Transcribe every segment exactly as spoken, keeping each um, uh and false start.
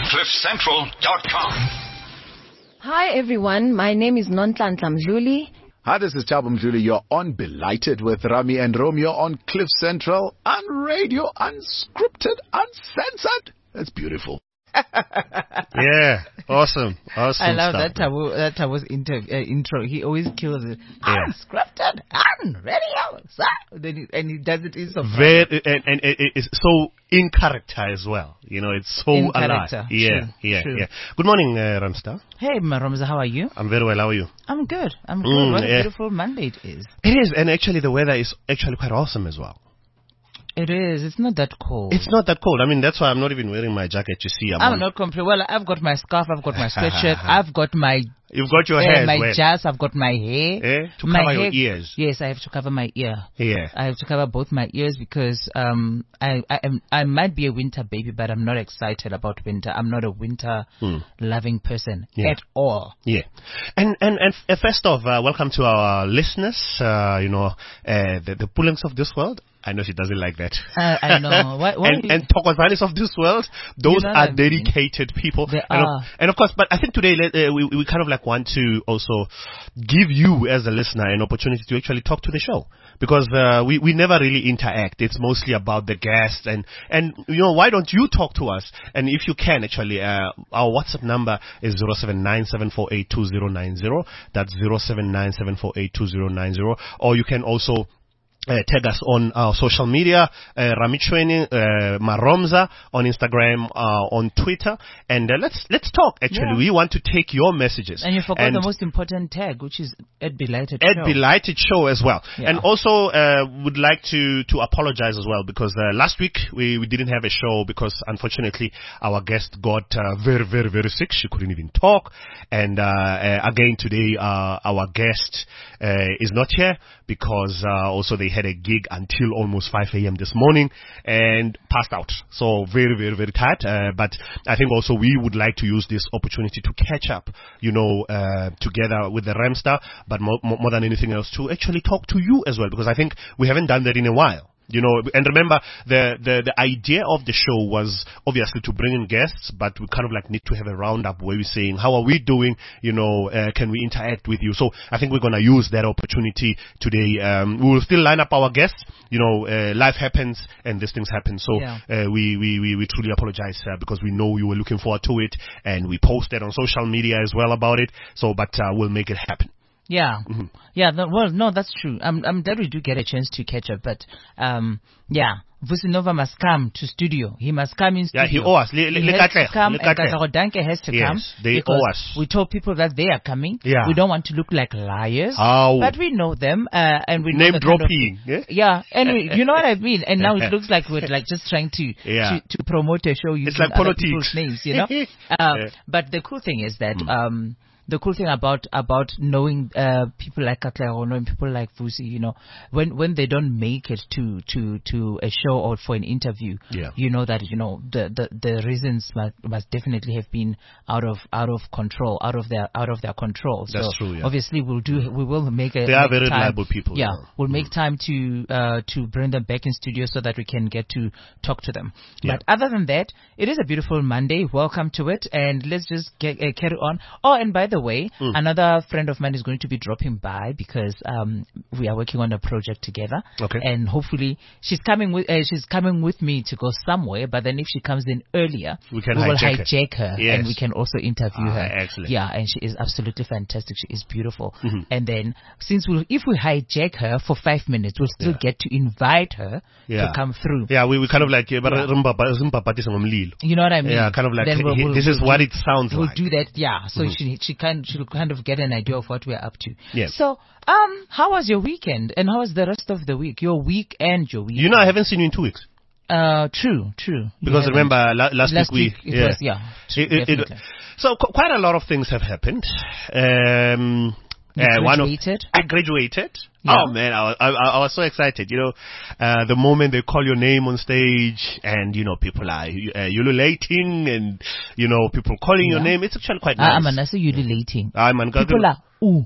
cliff central dot com. Hi everyone, my name is Nonhlanhla Mdluli. Hi, this is Thabo Mdluli. You're on Belighted with Rami and Romeo on Cliff Central, on radio, unscripted, uncensored. That's beautiful. Yeah, awesome, awesome. I love stuff, that Thabo, that Thabo's inter, uh, intro. He always kills it. Yeah. Unscripted, on radio, sir. Then he, and he does it in so Very, and, and it, it's so in character as well. You know, it's so In alive. character. Yeah, True, yeah, true. yeah. Good morning, uh, Ramstar. Hey, Maromza, how are you? I'm very well. How are you? I'm good. I'm good. Mm, what a yeah. beautiful Monday it is. It is, and actually the weather is actually quite awesome as well. It is. It's not that cold. It's not that cold. I mean, that's why I'm not even wearing my jacket. You see, I'm, I'm on- not complaining. Well, I've got my scarf. I've got my sweatshirt. I've got my You've got your uh, hair as my well. jazz. I've got my hair. Eh? To my cover hair, your ears. Yes, I have to cover my ear. Yeah. I have to cover both my ears because um I I am I might be a winter baby, but I'm not excited about winter. I'm not a winter Hmm. loving person Yeah. at all. Yeah, and and and f- first off, uh, welcome to our listeners. Uh, you know, uh, the the Pullengs of this world. I know she doesn't like that. Uh, I know. Why, why and you- and Tokozanis of this world, those You know are what I mean. dedicated people. They and, are. Of, and of course, but I think today let- uh, we we kind of like want to also give you as a listener an opportunity to actually talk to the show because uh, we we never really interact. It's mostly about the guests and and you know why don't you talk to us? And if you can actually, uh, our WhatsApp number is zero seven nine seven four eight two zero nine zero. That's zero seven nine seven four eight two zero nine zero. Or you can also Uh, tag us on our social media, uh, Ramichweni, uh, Maromza on Instagram, uh, on Twitter, and uh, let's let's talk. Actually, Yeah. we want to take your messages. And you forgot And the most important tag, which is at Belighted Ed Show. Belighted Show as well. Yeah. And also uh, would like to, to apologize as well because uh, last week we, we didn't have a show because unfortunately our guest got uh, very, very, very sick. She couldn't even talk. And uh, uh, again today uh, our guest uh, is not here because uh, also they had a gig until almost five a.m. this morning and passed out. So very, very, very tired. Uh, but I think also we would like to use this opportunity to catch up, you know, uh, together with the Ramstar, but more, more than anything else to actually talk to you as well because I think we haven't done that in a while. You know, and remember, the, the, the idea of the show was obviously to bring in guests, but we kind of like need to have a roundup where we're saying, how are we doing? You know, uh, can we interact with you? So I think we're going to use that opportunity today. Um, we will still line up our guests. You know, uh, life happens and these things happen. So Yeah. uh, we, we, we, we truly apologize uh, because we know you were looking forward to it and we posted on social media as well about it. So, but uh, we'll make it happen. Yeah, Mm-hmm. yeah. No, well, no, that's true. I'm, I'm glad we do get a chance to catch up, but um, yeah, Vusinova must come to studio. He must come in studio. Yeah, he owe us. Le- le- He le- has to Katle, come, le- and Katle. Katlego Danke has to Yes, come. they because owe us. We told people that they are coming. Yeah. We don't want to look like liars. How? But we know them, uh, and we know Name the kind of- dropping. Yeah? yeah, and we, you know what I mean. And now it looks like we're like just trying to Yeah. to, to promote a show using like other politics. people's names, you know. uh, Yeah. But the cool thing is that um, the cool thing about about knowing uh, people like Katlego, knowing people like Vusi, you know, when when they don't make it to to to a show or for an interview, Yeah. you know that you know the the, the reasons must, must definitely have been out of out of control, out of their out of their control. That's so true, yeah. obviously we'll do we will make a They are make very time, reliable people, Yeah, yeah. we'll make time to uh, to bring them back in studio so that we can get to talk to them. Yeah. But other than that, it is a beautiful Monday. Welcome to it, and let's just get, uh, carry on. Oh, and by the way, Mm. another friend of mine is going to be dropping by because um, we are working on a project together. Okay. And hopefully, she's coming with uh, she's coming with me to go somewhere. But then, if she comes in earlier, We can will hijack her. hijack her, Yes. and we can also interview Ah, her. excellent. Yeah, and she is absolutely fantastic. She is beautiful. Mm-hmm. And then, since we if we hijack her for five minutes, we'll still Yeah. get to invite her Yeah. to come through. Yeah, we, we kind of like, yeah, but Yeah. Rimpapa- Rimpapatisa ngomlilo. You know what I mean? Yeah, kind of like, Then we'll- he- we'll- this is we'll what do- it sounds We'll like. do that, yeah. So she she can she'll kind of get an idea of what we're up to. Yes. So, um, how was your weekend, and how was the rest of the week? Your week and your week. You know, I haven't seen you in two weeks. Uh, true, true. You Because haven't. remember, la- last, last week week we... it was yeah. true, It- it- it- definitely. so qu- quite a lot of things have happened. Um, You uh, one of- graduated? I graduated. Yeah. Oh man, I was, I, I was so excited. You know, uh, the moment they call your name on stage, and you know people are uh, ululating, and you know people calling your Yeah. name. It's actually quite Ah, nice. I'm an ululating. I'm an People are ooh.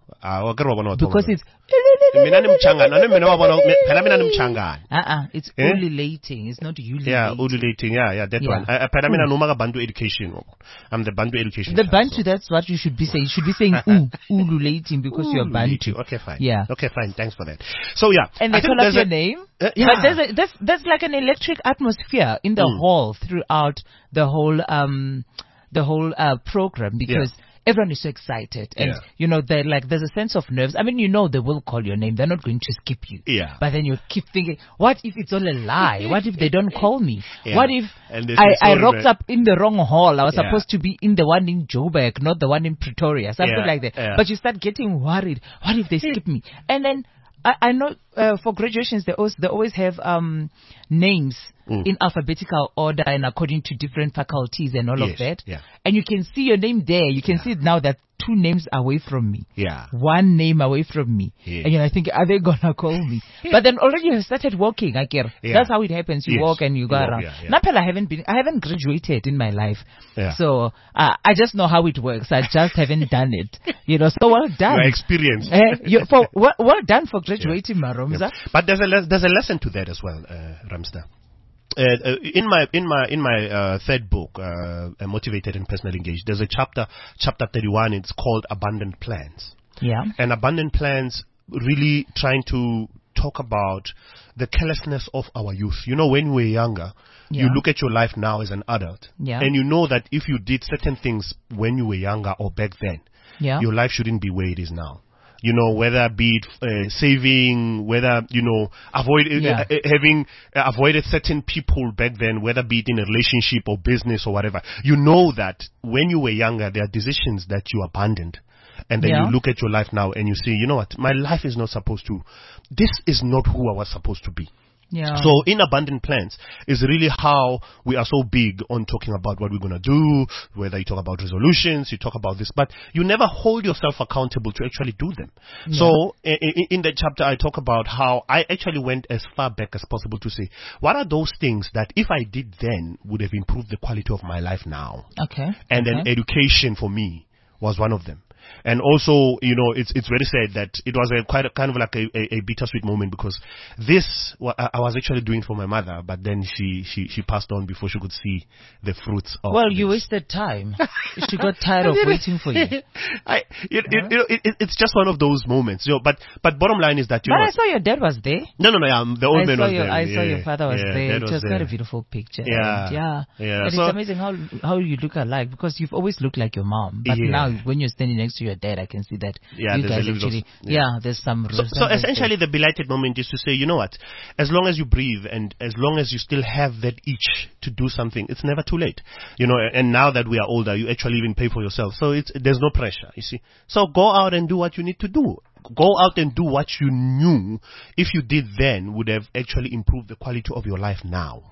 Ah, wa ke re wa bona wa because thoba. it's Mina ni mchangana, no mina wa bona phela mina ni mchangana. uh-uh, it's Eh? ululating. It's not ululating. Yeah, ululating. Yeah, yeah, that Yeah. one. I, I, phela mina noma ka Bantu education. I'm the Bantu education. The class, Bantu, so. that's what you should be saying. You should be saying ooh, ululating because you're Bantu. Okay, fine. Yeah. Okay, fine. Thanks for that. So yeah, And they I think call up there's your a- name. Uh, yeah. But there's a, there's, there's like an electric atmosphere in the Mm. hall throughout the whole, um, the whole, uh, program because everyone is so excited. And, Yeah. you know, they're like, there's a sense of nerves. I mean, you know, they will call your name. They're not going to skip you. Yeah. But then you keep thinking, what if it's all a lie? What if they don't call me? Yeah. What if And this I, is I so rocked re- up in the wrong hall? I was Yeah. supposed to be in the one in Joburg, not the one in Pretoria. Something Yeah, like that. yeah. But you start getting worried. What if they skip me? And then I, I know uh, for graduations they always they always have um, names Mm. in alphabetical order and according to different faculties and all Yes, of that. yeah. And you can see your name there. You can see it now that two names away from me. Yeah. One name away from me. Yes. And you know, I think, are they gonna call me? But then already you have started walking, I get. Yeah. That's how it happens. You Yes. walk and you go You walk, around. yeah, yeah. Napel, I haven't been, I haven't graduated in my life. Yeah. So uh, I just know how it works. I just haven't done it. You know, so well done. Your experience. Eh, you, for well, well done for graduating, Maromza. Yeah. But there's a le- there's a lesson to that as well, uh, Ramster. Uh, uh, in my in my in my uh, third book, uh, uh, Motivated and Personally Engaged, there's a chapter, chapter thirty-one. It's called Abundant Plans. Yeah. And Abundant Plans really trying to talk about the carelessness of our youth. You know, when we were younger, Yeah. you look at your life now as an adult, Yeah. and you know that if you did certain things when you were younger or back then, Yeah. your life shouldn't be where it is now. You know, whether be it uh, saving, whether, you know, avoid uh, Yeah. uh, having uh, avoided certain people back then, whether be it in a relationship or business or whatever. You know that when you were younger, there are decisions that you abandoned. And then Yeah. you look at your life now and you say, you know what, my life is not supposed to, this is not who I was supposed to be. Yeah. So in Abundant Plans is really how we are so big on talking about what we're going to do, whether you talk about resolutions, you talk about this, but you never hold yourself accountable to actually do them. Yeah. So in, in, in that chapter, I talk about how I actually went as far back as possible to say, what are those things that if I did then would have improved the quality of my life now? Okay. And okay. then education for me was one of them. And also, you know, it's it's very sad that it was a quite a, kind of like a, a, a bittersweet moment because this wa- I I was actually doing for my mother, but then she, she, she passed on before she could see the fruits of Well, you this. wasted time. She got tired of waiting for you. I, it, it, you know, it, it- it's just one of those moments. You know, but but bottom line is that you But know. I saw your dad was there. no, no, no. Yeah, the old I man saw was your, there. I saw yeah, your father was yeah, there. dad It was there. quite a beautiful picture. Yeah. And yeah. Yeah, And so- it's amazing how how you look alike because you've always looked like your mom. But Yeah. now when you're standing next to your dad, I can see that Yeah, you there's a guys little of- actually, yeah. yeah. there's some. So, so resemblance essentially, the belated moment is to say, you know what? As long as you breathe and as long as you still have that itch to do something, it's never too late. You know, and now that we are older, you actually even pay for yourself. So it's there's no pressure. You see. So go out and do what you need to do. Go out and do what you knew if you did then would have actually improved the quality of your life now.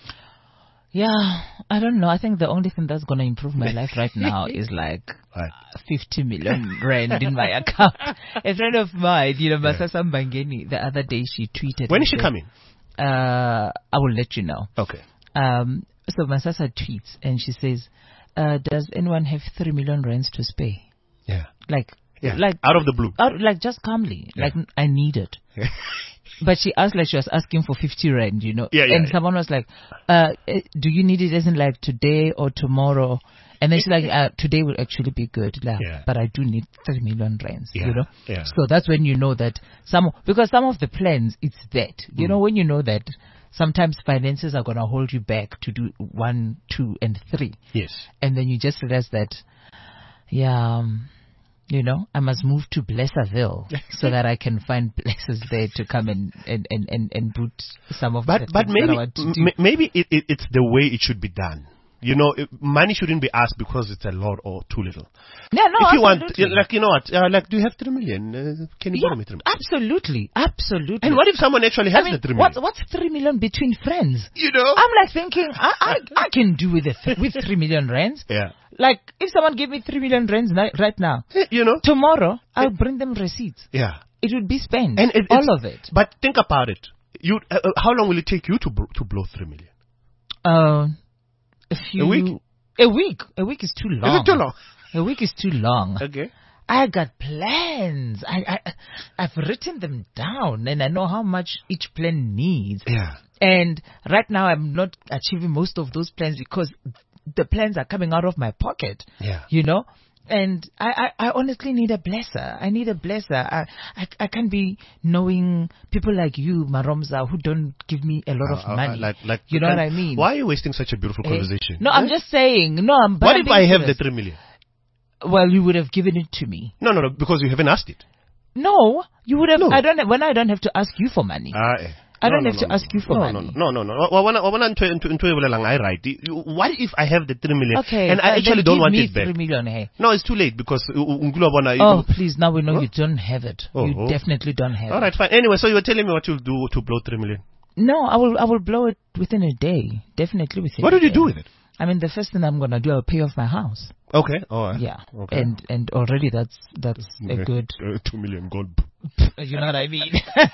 Yeah, I don't know. I think the only thing that's going to improve my life right now is like Right. fifty million rand in my account. A friend of mine, you know, Masasa Mbangeni, the other day she tweeted. When and is she said, coming? Uh, I will let you know. Okay. Um, so Masasa tweets and she says, uh, does anyone have three million rands to spare? Yeah. Like, Yeah. like, out of the blue. out, like just calmly, Yeah. like I need it. But she asked like she was asking for fifty rand, you know. Yeah, yeah, and yeah. someone was like, uh, eh, do you need it as in like today or tomorrow? And then she's like, uh, today will actually be good, like, Yeah. but I do need three million rands, Yeah, you know. yeah. So that's when you know that some, because some of the plans, it's that, you Mm. know, when you know that sometimes finances are going to hold you back to do one, two, and three. Yes. And then you just realize that, yeah, um, you know, I must move to Blesserville so that I can find places there to come and and and and, and put some of But the but things maybe that I want to do. m- maybe it, it, it's the way it should be done. You know, it, money shouldn't be asked because it's a lot or too little. Yeah, no, if you want, absolutely. like, you know what, uh, like, do you have three million? Uh, can you Yeah, borrow me three million? absolutely, absolutely. And what if someone actually has I mean, the three what's million? what's three million between friends? You know? I'm like thinking, I I, I can do with a th- with three million rands. Yeah. Like if someone gave me three million rands ni- right now, You know? tomorrow I'll bring them receipts. Yeah. It would be spent, And it, all it's- of it. But think about it. You, uh, uh, how long will it take you to bro- to blow three million? Uh, a few week? A week. A week is too long. Is it too long? A week is too long. Okay. I got plans. I, I, I've written them down, and I know how much each plan needs. Yeah. And right now, I'm not achieving most of those plans because the plans are coming out of my pocket. Yeah. You know? And I, I, I honestly need a blesser. I need a blesser. I, I, I can't be knowing people like you, Maromza, who don't give me a lot Uh, of uh, money. like, like, you know and what I mean? Why are you wasting such a beautiful Eh? conversation? No, I'm Eh? just saying. No, I'm. but What I'm if being I have the serious. three million? Well, you would have given it to me. No, no, no, because you haven't asked it. No, you would have. No. I don't. When I don't have to ask you for money. Ah, eh. I No, don't no, have no, to ask you for no, money. No, no, no, no. Wa- wana- wana ntho- ntho- ntho e bolelang I right. You- What if I have the three million Okay, and I uh, actually then don't give want me it back? Three million, hey. No, it's too late because uh, uh, Ngula bona- Oh, please! Now we know Huh? you don't have it. Oh, you oh. definitely don't have All it. right, fine. Anyway, so you were telling me what you'll do to blow three million. No, I will. I will blow it within a day. Definitely within. What a did you day. do with it? I mean, the first thing I'm gonna do, I'll pay off my house. Okay. All right. Yeah. Okay. And and already that's that's a Okay. good. Uh, two million gold. You know what I mean?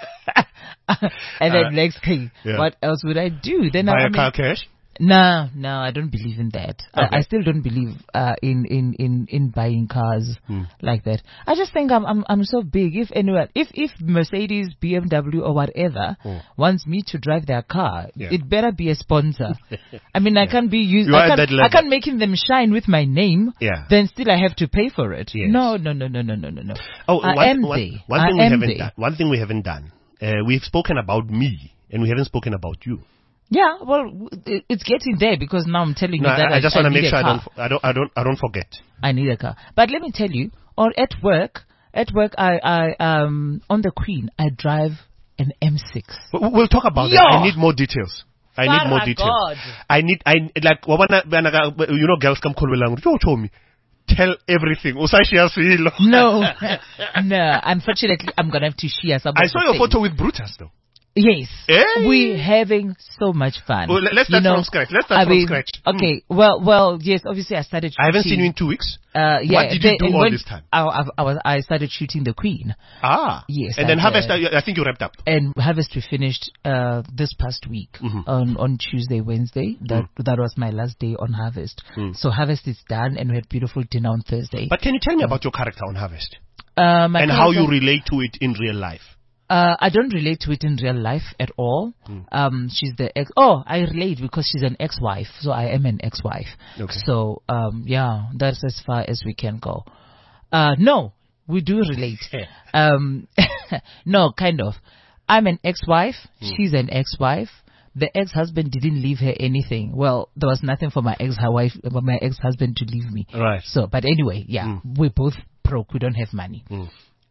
And then Uh, next thing, yeah. what else would I do? Then Buy I a mean, car cash. No, no, I don't believe in that. Okay. I, I still don't believe uh, in, in, in, in buying cars Hmm. like that. I just think I'm I'm I'm so big. If anyone, if if Mercedes, B M W, or whatever Hmm. wants me to drive their car, Yeah. it better be a sponsor. I mean, I can't be used. You are I at can't, that level. I can't making them shine with my name. Yeah. Then still I have to pay for it. Yes. No, no, no, no, no, no, no, no. Oh, I one, am one- they. one I thing we am haven't they. done. One thing we haven't done. Uh, we've spoken about me, and we haven't spoken about you. Yeah, well, w- it- it's getting there because now I'm telling No, you that I, I just want to need make a sure I car. don't, f- I don't, I don't, I don't forget. I need a car. But let me tell you, or at work, at work, I, I, um, on the Queen, I drive an M six. We- We'll talk about Yo! that. I need more details. I need more Father details. God. I need, I like, wabana- bana- you know, girls come call me lang. Yo, show me. Tell everything. Usashi asilo. No, no. Unfortunately, I'm gonna have to share some. I of saw the your things. photo with Brutus though. Yes, Hey. we're having so much fun. Well, let's You start know, from scratch. Let's start I from mean, scratch. Okay, well, well, yes. Obviously, I started. Shooting, I haven't seen you in two weeks. Uh, yeah, What did you the- do and all when this time? I, I, I was. I started shooting the Queen. Ah. Yes, And then I Harvest, did. I I think you wrapped up. And Harvest we finished uh, this past week Mhm. on on Tuesday, Wednesday. That that was my last day on Harvest. Mm. So Harvest is done, and we had beautiful dinner on Thursday. But can you tell me about your character on Harvest? uh, my and how you character- relate to it in real life? Uh, I don't relate to it in real life at all. Mm. Um, she's the ex. Oh, I relate because she's an ex-wife, so I am an ex-wife. Okay. So um, yeah, that's as far as we can go. Uh, no, we do relate. um, no, kind of. I'm an ex-wife. Mm. She's an ex-wife. The ex-husband didn't leave her anything. Well, there was nothing for my ex-wife, my ex-husband to leave me. Right. So, but anyway, yeah, Mm. we're both broke. We don't have money. Mm.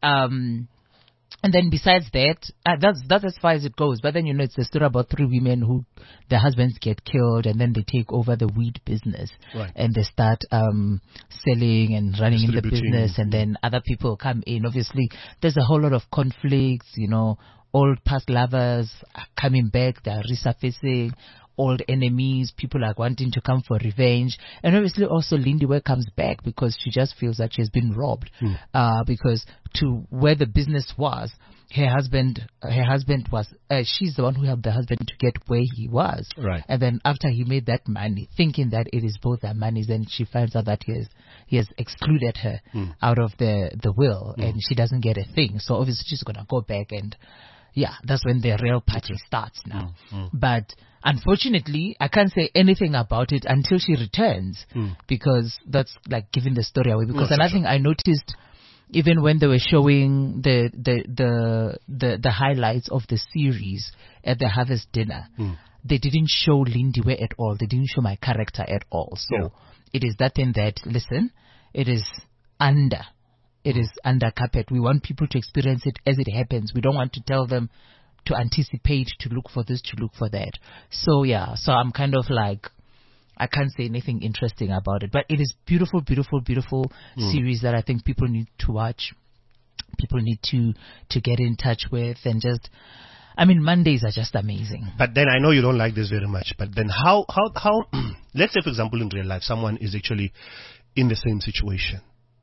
Um, and then besides that, uh, that's that's as far as it goes. But then you know, it's a story about three women who their husbands get killed, and then they take over the weed business, Right. and they start um selling and running in the Distributing. business, and then other people come in. Obviously, there's a whole lot of conflicts. You know, old past lovers are coming back; they are resurfacing. Old enemies, people are wanting to come for revenge, and obviously also Lindiwe comes back because she just feels that she has been robbed. Hmm. Uh, because to where the business was, her husband, her husband was, uh, she's the one who helped the husband to get where he was. Right. And then after he made that money, thinking that it is both their monies, then she finds out that he has he has excluded her Hmm. out of the the will, and she doesn't get a thing. So obviously she's gonna go back and. Yeah, that's when the real party starts now. Mm, But unfortunately, I can't say anything about it until she returns Mm. because that's like giving the story away. Because No, sure, another sure. thing I noticed, even when they were showing the the the the, the highlights of the series at the Harvest dinner, Mm. they didn't show Lindiwe at all. They didn't show my character at all. So Yeah. it is that thing that listen, it is under. It is under carpet. We want people to experience it as it happens. We don't want to tell them to anticipate, to look for this, to look for that. So yeah, so I'm kind of like, I can't say anything interesting about it, but it is beautiful, beautiful, beautiful Mm. series that I think people need to watch. People need to, to get in touch with and just, I mean, Mondays are just amazing. But then I know you don't like this very much. But then how, how, how, let's say for example in real life, someone is actually in the same situation.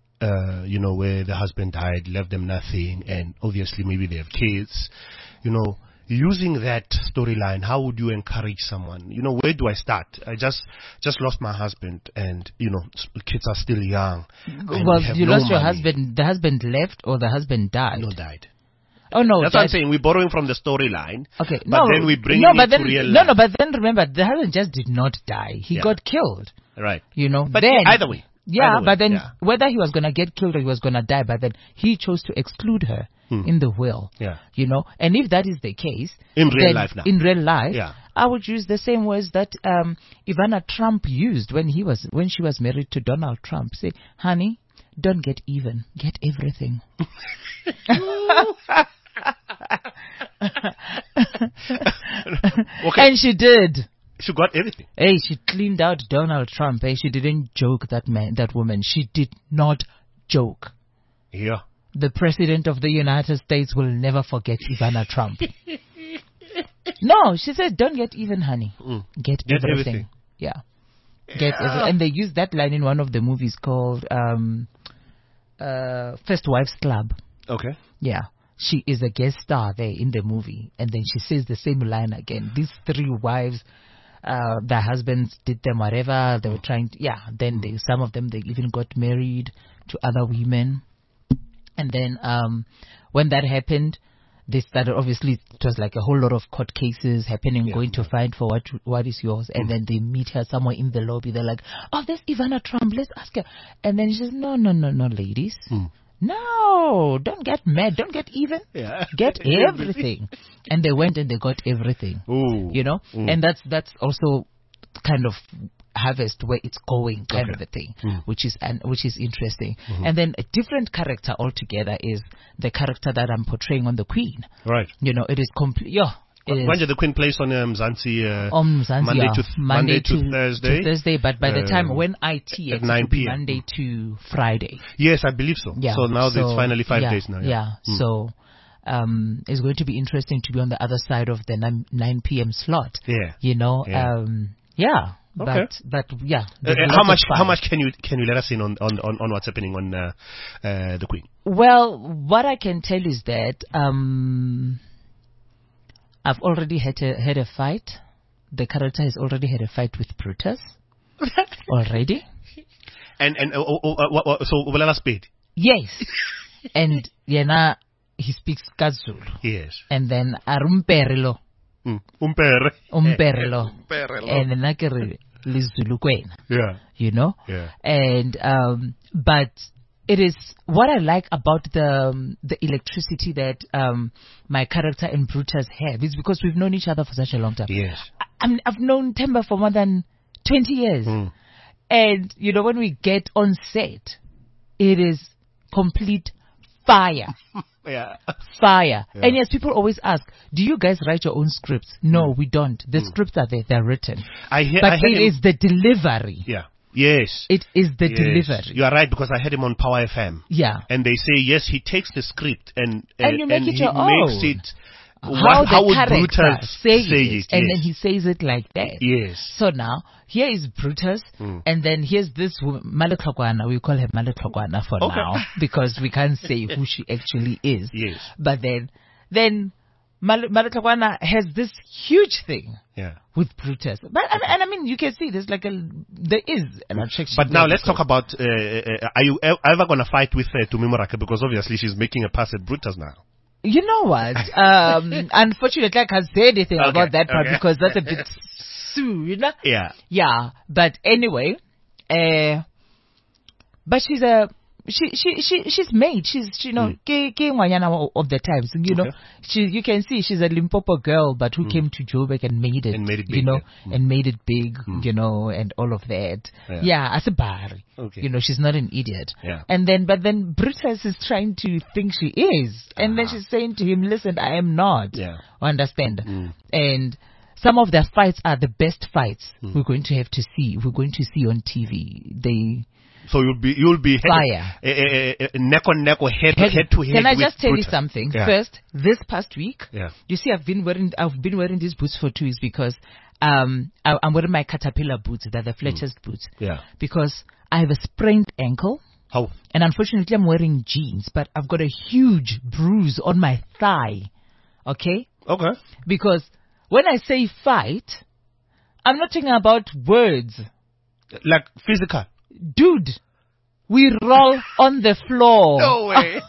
Uh, you know, where the husband died, left them nothing, and obviously maybe they have kids. You know, using that storyline, how would you encourage someone? You know, where do I start? I just just lost my husband, and you know, s- kids are still young. and Well, we have you no lost your money. husband. The husband left, or the husband died. No, died. Oh no, That's what I'm that- saying. We're borrowing from the storyline. Okay, but no, then we bring no, it but to then, real no, life. no, but then remember, the husband just did not die. He Yeah. got killed. Right. You know, But then, either way. Yeah, Either way, but then yeah. whether he was gonna get killed or he was gonna die, but then he chose to exclude her in the will. Yeah. You know, and if that is the case, In real then life now. in real life, Yeah. I would use the same words that um, Ivana Trump used when he was when she was married to Donald Trump. Say, honey, don't get even, get everything. Okay. And she did. She got everything. Hey, she cleaned out Donald Trump. Hey, she didn't joke that man, that woman. She did not joke. Yeah. The president of the United States will never forget Ivana Trump. No, she said, don't get even, honey. Mm. Get, Get everything. everything. Yeah. Get every- and they used that line in one of the movies called um, uh, First Wives Club. Okay. Yeah. She is a guest star there in the movie. And then she says the same line again. These three wives, uh, their husbands did them whatever. They were trying to, yeah. Then they, some of them, they even got married to other women. And then um, when that happened, they started, obviously, it was like a whole lot of court cases happening, Yeah. going to fight for what what is yours. And then they meet her somewhere in the lobby. They're like, oh, there's Ivana Trump. Let's ask her. And then she says, no, no, no, no, ladies. No, don't get mad. Don't get even. Yeah. Get everything. And they went and they got everything. Ooh. You know? Mm. And that's that's also kind of harvest where it's going kind Okay. of a thing, Mm. which is and which is interesting. Mm-hmm. And then a different character altogether is the character that I'm portraying on the Queen. Right. You know, it is complete. Yeah, it is When did the Queen place on um, Zanzi? Uh, on Mzansi, Monday yeah. to Monday to Thursday? to Thursday. But by the time Uh, when I T at it, nine it'll be p.m. Monday to Friday. Yes, I believe so. Yeah. So now so, it's finally five yeah, days now. Yeah. Mm. So um, it's going to be interesting to be on the other side of the nine, nine p.m. slot. Yeah. You know. Yeah. Um, yeah. Okay. But but yeah. Uh, there's uh, lots how of much? fun. How much can you can you let us in on on, on, on what's happening on uh, uh, the Queen? Well, what I can tell is that um, I've already had a had a fight. The character has already had a fight with Brutus already. And and uh, oh, oh, uh, what, what, so Ubulala Spade. Yes, and Yena he speaks Kazulu, Yes. and then Arumperelo, Mm. Umpere. Umperelo, Umperelo. and Nakere Lizulu kwena. Yeah. You know, Yeah. and um, but it is what I like about the um, the electricity that um, my character and Brutus have is because we've known each other for such a long time. Yes. I, I'm, I've known Temba for more than twenty years, Mm. and you know when we get on set, it is complete fire. Yeah. Fire. Yeah. And yes, people always ask, do you guys write your own scripts? No, we don't. The scripts are there, they're written. I hear. But I heard it him- is the delivery. Yeah. Yes. It is the Yes. delivery. You are right, because I heard him on Power F M. Yeah. And they say, yes, he takes the script and uh, And you make it he your makes own. it. How what, the how would character Brutus say, say it, it? and yes. then he says it like that. Yes. So now, here is Brutus, Mm. and then here's this woman, Maletlokwana. We call her Maletlokwana for Okay. now, because we can't say who she actually is. Yes. But then, then Mal- Maletlokwana has this huge thing Yeah. with Brutus. But and, and I mean, you can see there's like a there is an attraction. But now there let's because- talk about, uh, uh, are you e- ever going to fight with uh, Tumi Morake? Because obviously she's making a pass at Brutus now. You know what? Um, unfortunately, I can't say anything Okay, about that part okay. because that's a bit soon. Yeah. Yeah, but anyway, uh, but she's a she she she she's made. She's she, you know ke ke ngwanyana of the times. You know, Okay. she you can see she's a Limpopo girl, but who came to Joburg and made it, And made it you big, know, yeah. Mm. and made it big, you know, and all of that. Yeah. Yeah, as a bar. Okay. You know, she's not an idiot. Yeah. And then, but then Brutus is trying to think she is, and then Ah. she's saying to him, "Listen, I am not." Yeah. Understand? Mm. And some of their fights are the best fights Mm. we're going to have to see. We're going to see on T V. They So you'll be, you'll be head, Fire. uh, uh, uh, neck on neck or head, head, to head. Can I with just tell you Brutus. something? Yeah. First, this past week, Yeah. you see, I've been wearing I've been wearing these boots for two weeks because um I, I'm wearing my Caterpillar boots. They're the Fletcher's boots. Yeah. Because I have a sprained ankle. How? And unfortunately, I'm wearing jeans, but I've got a huge bruise on my thigh. Okay? Okay. Because when I say fight, I'm not talking about words. Like physical. Dude, we roll on the floor. No way.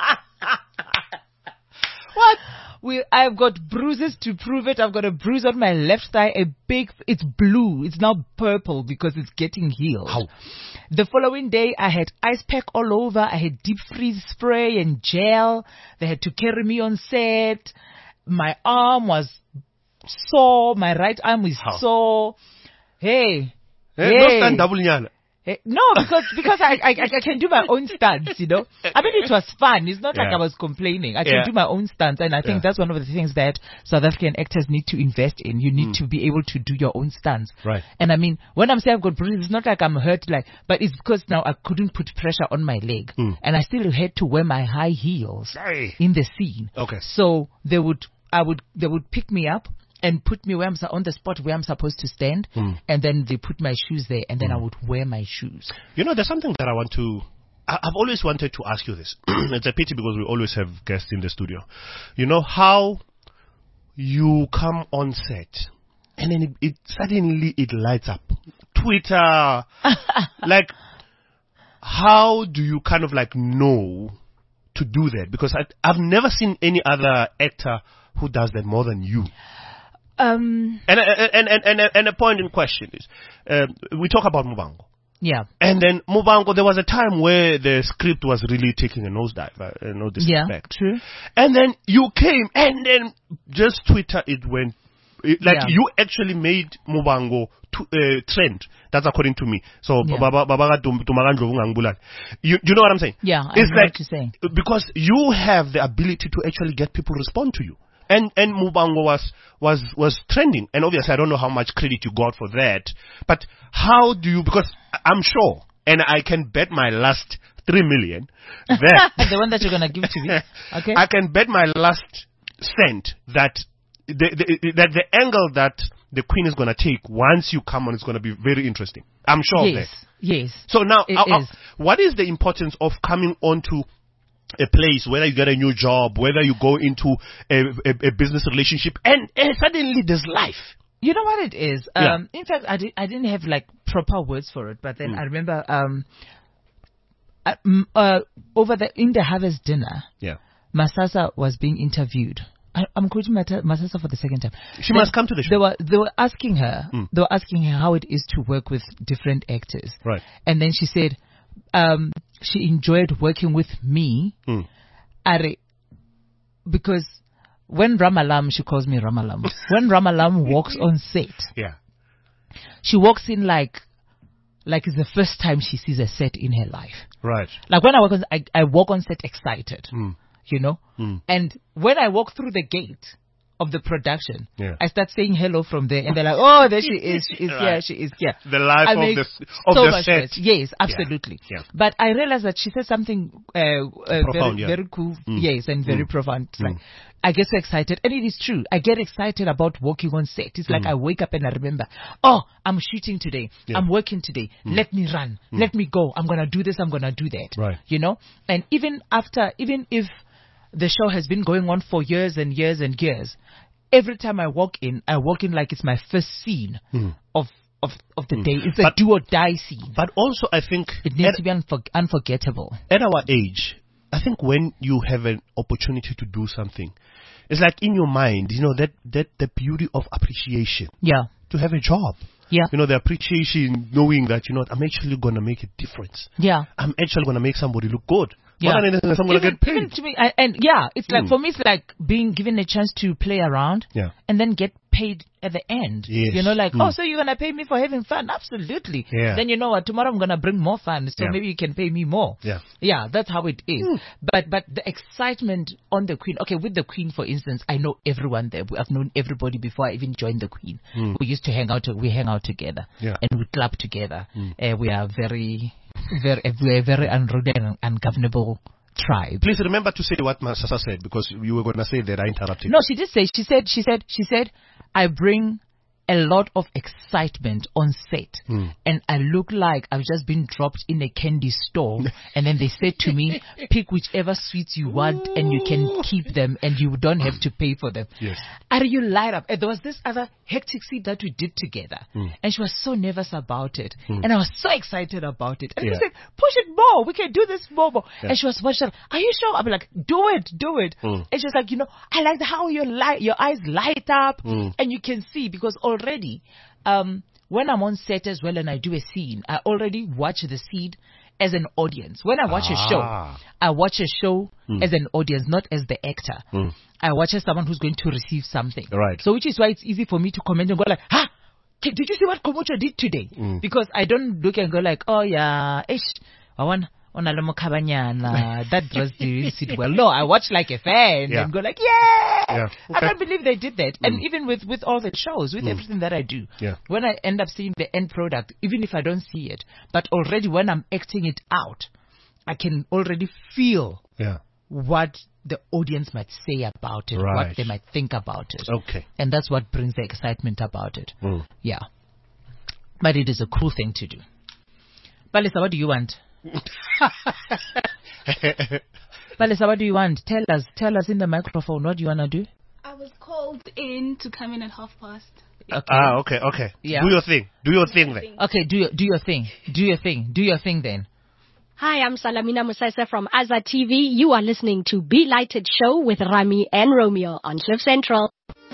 What? We, I've got bruises to prove it. I've got a bruise on my left thigh, a big, it's blue. It's now purple because it's getting healed. How? The following day, I had ice pack all over. I had deep freeze spray and gel. They had to carry me on set. My arm was sore. My right arm is How? sore. Hey. Eh, hey. No stand double nyana. Eh, No, because because I, I I can do my own stunts, you know. I mean, it was fun. It's not like Yeah. I was complaining. I can Yeah. do my own stunts, and I think Yeah. that's one of the things that South African actors need to invest in. You need to be able to do your own stunts. Right. And I mean, when I'm saying I've got bruises, it's not like I'm hurt, like, but it's because now I couldn't put pressure on my leg, and I still had to wear my high heels Hey. in the scene. Okay. So they would, I would, they would pick me up and put me where I'm su- on the spot where I'm supposed to stand, and then they put my shoes there, and then I would wear my shoes. You know, there's something that I want to. I, I've always wanted to ask you this. It's a pity because we always have guests in the studio. You know how you come on set and then it, it suddenly it lights up. Twitter, like, how do you kind of like know to do that? Because I, I've never seen any other actor who does that more than you. Um, And and and and, and a point in question is, uh, we talk about Mubango. yeah, And then Mubango, there was a time where the script was really taking a nosedive, uh, no yeah, disrespect. true. And then you came, and then just Twitter, it went, it, like Yeah. you actually made Mubango to, uh, trend. That's according to me. So, Yeah. Baba- Baba Dum- Tumagandlovu Ngangibulala. you you know what I'm saying? Yeah, I it's know like what you're saying. because you have the ability to actually get people to respond to you. And and Mubango was was was trending, and obviously I don't know how much credit you got for that. But how do you? Because I'm sure, and I can bet my last three million that The one that you're gonna give to me, okay? I can bet my last cent that the, the that the angle that the Queen is gonna take once you come on is gonna be very interesting. I'm sure of yes, that. yes. So now, It uh, uh, is. what is the importance of coming onto a place, whether you get a new job, whether you go into a, a, a business relationship, and, and suddenly there's life? You know what it is? Yeah. Um, in fact, I, di- I didn't have like proper words for it, but then Mm. I remember um, uh, mm, uh, over the in the harvest dinner, Yeah. Masasa was being interviewed. I, I'm quoting Mata- Masasa for the second time. She Then must come to the show. They were they were asking her. Mm. They were asking her how it is to work with different actors. Right. And then she said um, she enjoyed working with me. Mm. Are, because when Ramalam, she calls me Ramalam. When Ramalam walks on set, Yeah. she walks in like like it's the first time she sees a set in her life. Right. Like when I walk on, I, I walk on set excited, Mm. you know. Mm. And when I walk through the gate of the production, Yeah. I start saying hello from there, and they're like, "Oh, there she is. She is here. Right. She is here." The life I of make the of so the much set. stress. Yes, absolutely. Yeah. But I realized that she said something uh, uh, Profound, very, yeah. very cool. Mm. Yes, and very Mm. profound. It's Mm. like I get so excited, and it is true. I get excited about working on set. It's like I wake up and I remember, oh, I'm shooting today. Mm. Yeah. I'm working today. Let me run. Let me go. I'm gonna do this. I'm gonna do that. Right. You know. And even after, even if the show has been going on for years and years and years, every time I walk in, I walk in like it's my first scene of, of, of the day. It's a But- do or die scene. But also, I think It needs at, to be unfor- unforgettable. at our age, I think when you have an opportunity to do something, it's like in your mind, you know, that, that the beauty of appreciation, Yeah. to have a job. Yeah. You know, the appreciation, knowing that, you know, I'm actually going to make a difference. Yeah. I'm actually going to make somebody look good. Yeah. More than anything, I'm going to Even, get paid. even to me, I, and yeah, it's like Mm. for me, it's like being given a chance to play around, Yeah. and then get paid at the end. Yes. You know, like, Mm. oh, so you're gonna pay me for having fun? Absolutely. Yeah. Then you know what? Tomorrow I'm gonna bring more fun, so Yeah. maybe you can pay me more. Yeah. Yeah, that's how it is. Mm. But but the excitement on the Queen. Okay, with the Queen, for instance, I know everyone there. I've known everybody before I even joined the Queen. Mm. We used to hang out. We hang out together, Yeah. and we club together. Mm. Uh, we are very, very, we're a very unruly and ungovernable tribe. Please remember to say what Masasa said, because you were going to say that I interrupted. No, she did say. She said. She said. She said. I bring a lot of excitement on set. Mm. And I look like I've just been dropped in a candy store. And then they said to me, pick whichever sweets you want and you can keep them and you don't have to pay for them. Yes. And you light up. And there was this other hectic scene that we did together. Mm. And she was so nervous about it. Mm. And I was so excited about it. And Yeah. she said, push it more. We can do this more. more. Yeah. And she was watching. Are you sure? I'll be like, do it, do it. Mm. And she was like, you know, I like how your light, your eyes light up. Mm. And you can see because already, um, when I'm on set as well and I do a scene, I already watch the scene as an audience. When I watch Ah. a show, I watch a show Mm. as an audience, not as the actor. Mm. I watch as someone who's going to receive something. Right. So which is why it's easy for me to comment and go like, ha! K- Did you see what Komocho did today? Mm. Because I don't look and go like, oh yeah, ish, I want onalomo kabanyana. That dress really suit well. No, I watch like a fan Yeah. and go like, yeah! Yeah. I Okay. can't believe they did that. Mm. And even with, with all the shows, with everything that I do, Yeah. when I end up seeing the end product, even if I don't see it, but already when I'm acting it out, I can already feel Yeah. what the audience might say about it, Right. what they might think about it. Okay. And that's what brings the excitement about it. Mm. Yeah. But it is a cool thing to do. Balisa, what do you want? Balisa, what do you want? Tell us. Tell us in the microphone. What do you want to do? I was called in to come in at half past. Okay. Ah, okay, okay. Yeah. Do your thing. Do your thing then. Okay, do your, do your thing. Do your thing. Do your thing then. Hi, I'm Salamina Musaisa from Azza T V. You are listening to Be Lighted Show with Rami and Romeo on Cliff Central.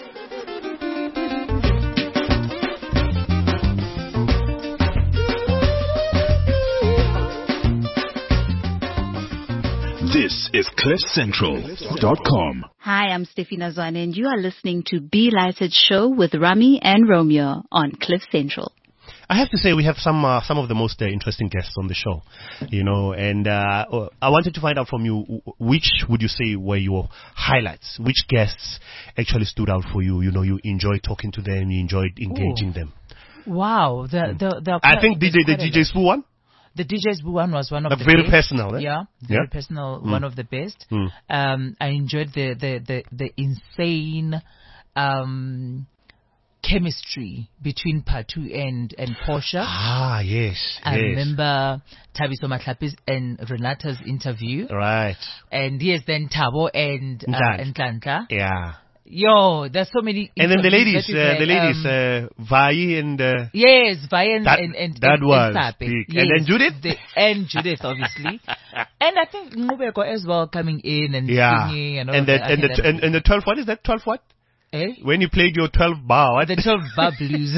This is cliff central dot com. Hi, I'm Steffi Nazwane, and you are listening to Be Lighted Show with Rami and Romeo on Cliff Central. I have to say we have some uh, some of the most uh, interesting guests on the show, you know, and uh, uh, I wanted to find out from you, w- which would you say were your highlights? Which guests actually stood out for you? You know, you enjoyed talking to them, you enjoyed engaging Ooh. them. Wow. The, the, the, I think there's D J, the quite a D J lot. Spoo one? The D J Spoo one was one of Uh, the very best. personal, eh? Yeah, very Yeah? personal, Mm. one of the best. Mm. Um, I enjoyed the, the, the, the insane um, chemistry between Patu and, and Portia. Ah, yes, I yes. remember Tabiso Matlapi's and Renata's interview. Right. And yes, then Tabo and uh, Ntlantla. and Tlantla. Yeah. Yo, there's so many. And then the ladies, interviews that uh, we the had, ladies, um, uh, Vai and... Uh, Yes, Vi and, That- and, and that and, was and Sape. big. Yes, And then Judith? the, and Judith, obviously. And I think Ngubeko as well coming in and yeah. singing and all and, that. the, I and, think the, that- and, and the twelve, what is that? twelve what? eh? When you played your twelve bar, what? The twelve bar blues.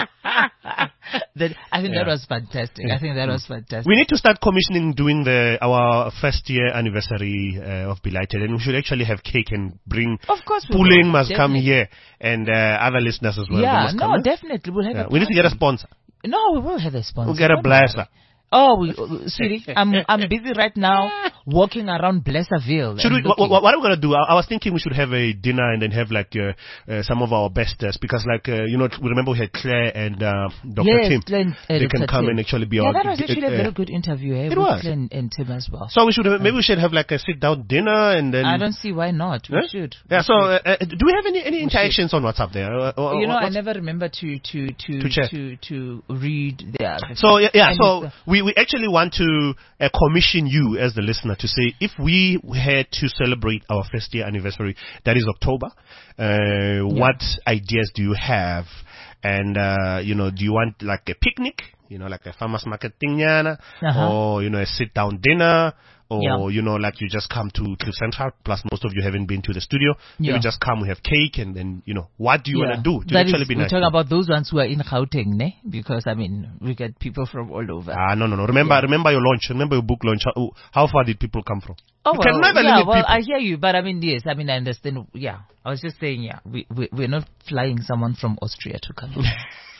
that, I think Yeah. that was fantastic. I think that was fantastic. We need to start commissioning doing the our first year anniversary uh, of Belighted, and we should actually have cake and bring. Of course, we Pulling will. must come Definitely. here, and uh, other listeners as well. they Yeah, must no, come, eh? definitely. We'll have Yeah, a we need to get a party. sponsor. No, we will have a sponsor. We'll get a Don't worry. blaster. Oh, we, uh, sweetie, I'm I'm busy right now walking around Blesserville. Should we? and What, looking. what, what are we gonna do? I, I was thinking we should have a dinner and then have like uh, uh, some of our bestest because, like, uh, you know, remember we had Claire and uh, Doctor Yes, Tim. Glenn, uh, they can Doctor come Tim. and actually be Yeah, our. that was uh, actually a uh, very good interview, eh? it with was. Glenn and Tim as well. So we should have, maybe we should have like a sit down dinner and then. I don't see why not. We Eh? should. Yeah. We So should. uh, uh, do we have any any interactions on WhatsApp there? Uh, or- you know, or I what's- never remember to to to To check. to, to read the. So yeah, yeah And so it's, uh, we, we actually want to uh, commission you as the listener to say if we had to celebrate our first year anniversary, that is October. Uh, What ideas do you have? And uh, you know, do you want like a picnic? You know, like a farmers market thingana, Uh-huh. or you know, a sit down dinner. Or, Yeah. you know, like you just come to Cliff Central, plus most of you haven't been to the studio. Yeah. You just come, we have cake, and then, you know, what do you Yeah. want to do? To That actually is, be we're nice. talking about those ones who are in Gauteng, ne? Because I mean, we get people from all over. Ah, no, no, no. Remember, remember your launch. Remember your book launch. How, how far did people come from? Oh, you can well, never yeah, limit well, people. I hear you, but I mean, yes, I mean, I understand. Yeah, I was just saying, yeah, we, we we're not flying someone from Austria to come.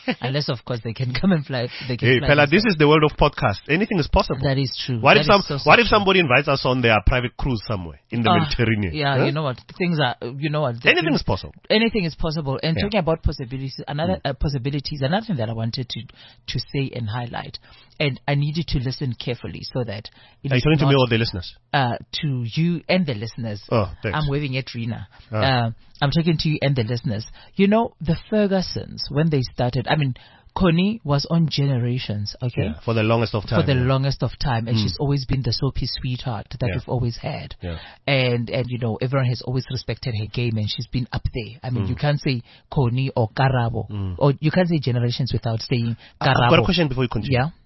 Unless, of course, they can come and fly. They can Hey, fly fella, this themselves. is the world of podcast. Anything is possible. That is true. What That if some? is so, so what if true. somebody invites us on their private cruise somewhere in the Ah, Mediterranean? Yeah, Huh? you know what? Things are. You know what? Anything things- is possible. Anything is possible. And Yeah. talking about possibilities, another uh, possibilities, another thing that I wanted to to say and highlight, and I need you to listen carefully so that it Are you is talking to not, me or the listeners? uh, to you and the listeners. Oh, thanks. I'm waving at Rina. Ah. Uh, I'm talking to you and the listeners. You know, the Fergusons, when they started, I mean, Connie was on Generations, okay? Yeah, for the longest of time. For the yeah. longest of time, and Mm. she's always been the soapy sweetheart that Yeah. we've always had. Yeah. And and you know, everyone has always respected her game, and she's been up there. I mean, Mm. you can't say Connie or Karabo, Mm. or you can't say Generations without saying I- I've got a Karabo. question before you continue. Yeah.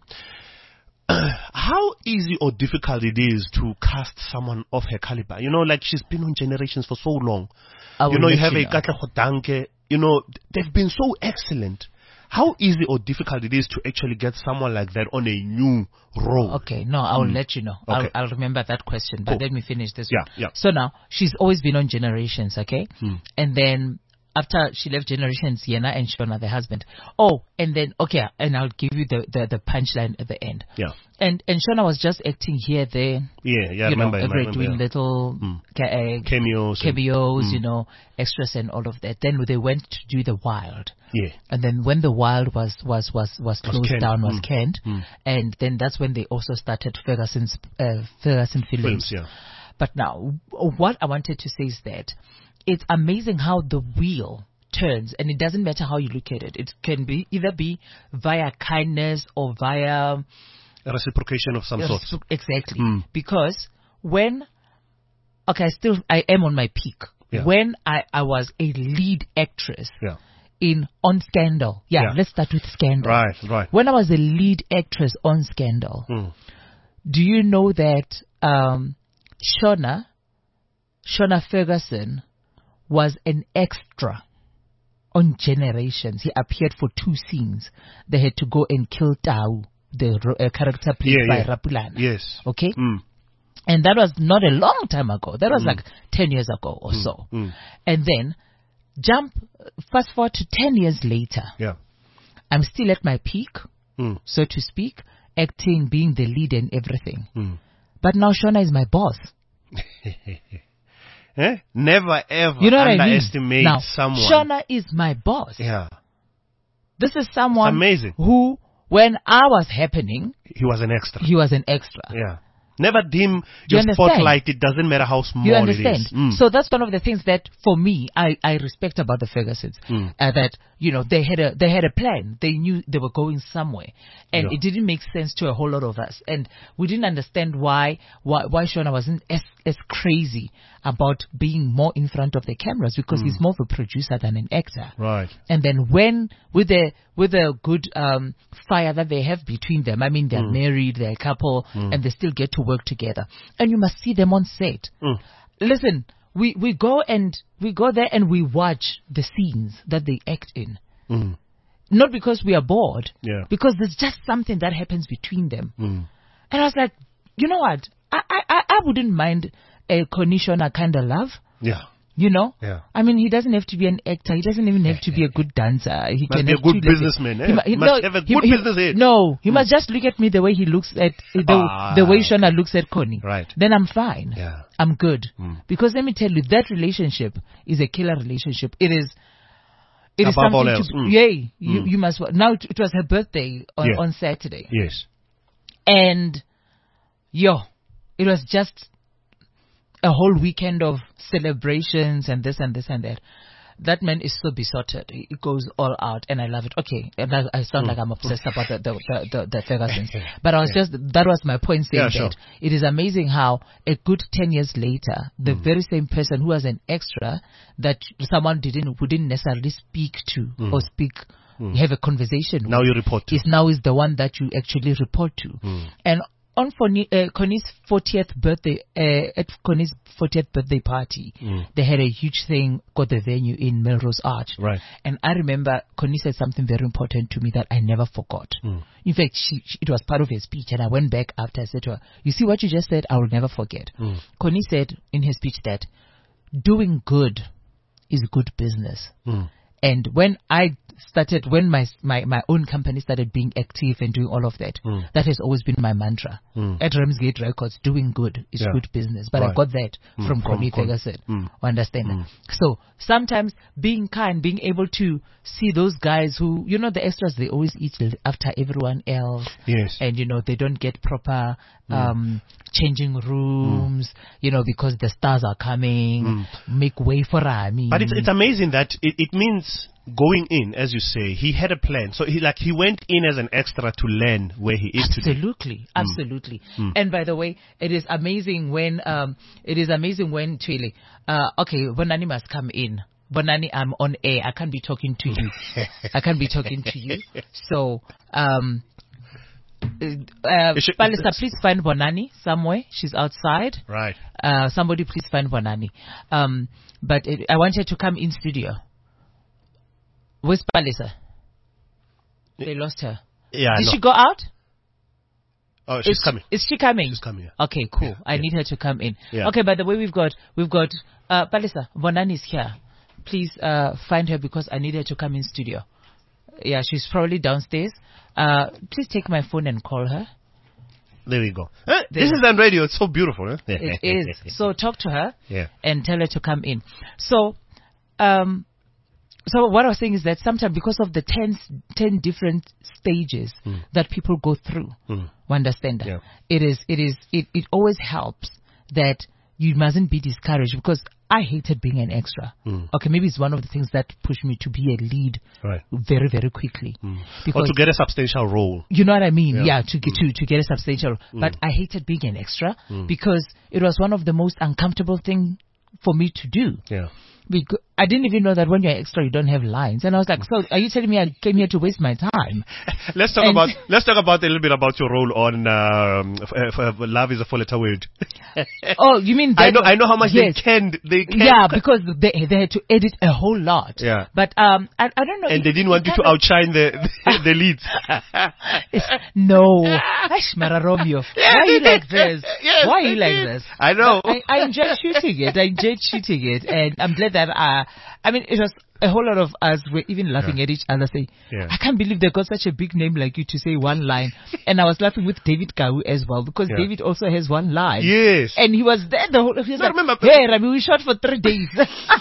How easy or difficult it is to cast someone of her caliber? You know, like she's been on Generations for so long. I will You know, you let have you a know. Katla Khodanke. You know, they've been so excellent. How easy or difficult it is to actually get someone like that on a new role? Okay, no, I'll Mm. let you know. Okay. I'll, I'll remember that question, but Cool. let me finish this Yeah, one. yeah. So now, she's always been on Generations, okay? Mm. And then, after she left Generations, Yena and Shona, the husband. Oh, and then, okay, and I'll give you the, the, the punchline at the end. Yeah. And and Shona was just acting here, there, Yeah, yeah, I you know, remember. him, I every remember, doing yeah. little Mm. ca- uh, Cameos. and- cameos, Mm. you know, extras and all of that. Then they went to do the Wild. Yeah. And then when the Wild was was was was Was closed canned. down, was Mm. canned, Mm. and then that's when they also started Ferguson's uh, Ferguson Films. Films, yeah. But now, w- what I wanted to say is that it's amazing how the wheel turns, and it doesn't matter how you look at it. It can be either be via kindness or via A reciprocation of some sort. exactly. Mm. Because when okay, I still I am on my peak. Yeah. When I I was a lead actress Yeah. in on Scandal. Yeah, Yeah. let's start with Scandal. Right, right. When I was a lead actress on Scandal, Mm. do you know that um, Shona, Shona Ferguson, was an extra on Generations? He appeared for two scenes. They had to go and kill Tau, the ro- uh, character played Yeah, by yeah. Rapulana. Yes. Okay? Mm. And that was not a long time ago. That was Mm. like ten years ago or so. Mm. And then, jump, fast forward to ten years later. Yeah. I'm still at my peak, Mm. so to speak, acting, being the lead and everything. Mm. But now Shona is my boss. Eh? Never ever You know what I mean? underestimate Now, someone. Shona is my boss. Yeah. This is someone Amazing. who, when I was happening, He was an extra. he was an extra. Yeah. Never dim Do you your understand? spotlight. It doesn't matter how small You it understand? is. Mm. So that's one of the things that, for me, I, I respect about the Fergusons. Mm. Uh, that, you know, they had a they had a plan. They knew they were going somewhere, and Yeah. it didn't make sense to a whole lot of us. And we didn't understand why why why Shona wasn't as as crazy about being more in front of the cameras, because Mm. he's more of a producer than an actor. Right. And then when with the with the good um, fire that they have between them, I mean, they're Mm. married, they're a couple, Mm. and they still get to work together. And you must see them on set. Mm. Listen, we, we go and we go there and we watch the scenes that they act in. Mm. Not because we are bored, Yeah. because there's just something that happens between them. Mm. And I was like, you know what? I I, I- I wouldn't mind a Conishona kind of love. Yeah. You know? Yeah. I mean, he doesn't have to be an actor. He doesn't even have to be a good dancer. He Must can be a have good two legs. businessman, eh? He, mu- he- Must no, have a he- good he- business head. No, he Mm. must just look at me the way he looks at the Ah. the way Shona looks at Connie. Right. Then I'm fine. Yeah. I'm good. Mm. Because let me tell you, that relationship is a killer relationship. It is. It is Above all something else. to. Mm. Yay! You Mm. you must. Now it, it was her birthday on Yeah. on Saturday, Yes. and yo, it was just a whole weekend of celebrations and this and this and that. That man is so besotted. He it goes all out, and I love it. Okay, and I, I sound Mm. like I'm obsessed about the the the, the, the Fergusons, but I was just that was my point, saying Yeah, sure. that it is amazing how a good ten years later, the Mm. very same person who was an extra that someone didn't who didn't necessarily speak to Mm. or speak Mm. have a conversation Now with, you report to. is now is the one that you actually report to. Mm. And on Connie, uh, Connie's fortieth birthday, uh, at Connie's fortieth birthday party, Mm. they had a huge thing got the venue in Melrose Arch. Right. And I remember Connie said something very important to me that I never forgot. Mm. In fact, she, she, it was part of her speech, and I went back after. I said to her, "You see what you just said? I will never forget." Mm. Connie said in her speech that doing good is good business. Mm. And when I started, when my, my, my own company started being active and doing all of that, Mm. that has always been my mantra. Mm. At Ramsgate Records, doing good is Yeah. good business. But I Right. got that Mm. from From Connie Con- Ferguson. Mm. Understand? Mm. So sometimes being kind, being able to see those guys who, you know, the extras, they always eat l- after everyone else. Yes. And, you know, they don't get proper um, changing rooms, you know, because the stars are coming. Make way for Rami. But it's it's amazing that it, it means going in, as you say, he had a plan. So he like he went in as an extra to learn where he is today. Absolutely, absolutely. Mm. And by the way, it is amazing when um, it is amazing when Twili, uh, okay, Bonani must come in. Bonani, I'm on air. I can't be talking to you. I can't be talking to you. So, um, uh, Is she- Palisa, please find Bonani somewhere. She's outside. Right. Uh, somebody please find Bonani. Um, but it, I want her to come in studio. Where's Palisa? They lost her. Yeah. I Did know. she go out? Oh, she's is, coming. Is she coming? She's coming. Yeah. Okay, cool. Yeah, I yeah. need her to come in. Yeah. Okay, by the way, we've got we've got uh Palisa, Bonani is here. Please uh find her because I need her to come in studio. Yeah, she's probably downstairs. Uh please take my phone and call her. There we go. Eh, this is on radio. It's so beautiful. Eh? It is. So talk to her Yeah. and tell her to come in. So um so what I was saying is that sometimes because of the ten, ten different stages Mm. that people go through, Mm. we understand that. Yeah. It is, it is, it, it always helps that you mustn't be discouraged because I hated being an extra. Mm. Okay, maybe it's one of the things that pushed me to be a lead Right. very, very quickly. Mm. Or Because to get a substantial role. you know what I mean? Yeah. Yeah, to get to, to get a substantial. But I hated being an extra Mm. because it was one of the most uncomfortable thing for me to do. Yeah. Because I didn't even know that when you're extra, you don't have lines. And I was like, so are you telling me I came here to waste my time? Let's talk And- about let's talk about a little bit about your role on um, f- f- f- Love is a Four-Letter Word. Oh, you mean I that- know I know how much yes. they canned they canned. Yeah, because they they had to edit a whole lot. Yeah. But um, I, I don't know. And it- they didn't it want you to kind of- outshine the the, the leads. It's- no, Ash, Mara Romeo. Why are you like this? Yes, Why are they you like did. this? I know. But I, I enjoyed shooting it. I enjoyed shooting it, and I'm glad that uh, I mean, it was a whole lot of us were even laughing Yeah. at each other, saying, Yeah. "I can't believe they got such a big name like you to say one line." And I was laughing with David Kau as well because Yeah. David also has one line. Yes. And he was there the whole. He was No, like, remember- "Hey, Rami, we shot for three days."